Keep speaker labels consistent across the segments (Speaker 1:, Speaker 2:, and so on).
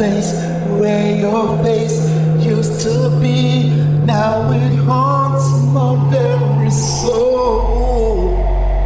Speaker 1: space where your face used to be. Now it haunts my very soul.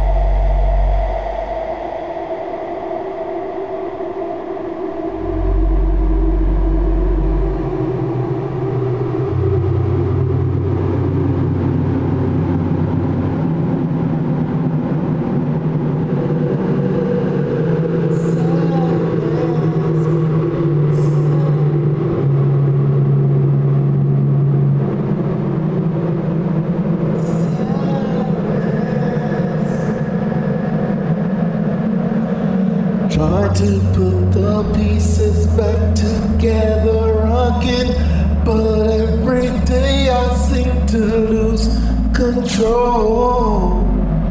Speaker 1: Try to put the pieces back together again, but every day I seem to lose control.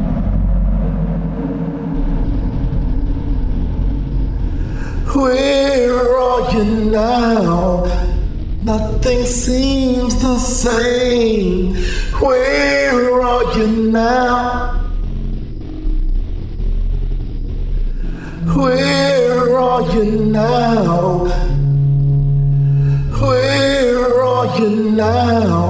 Speaker 1: Where are you now? Nothing seems the same. Where are you now? Where are you now? Where are you now?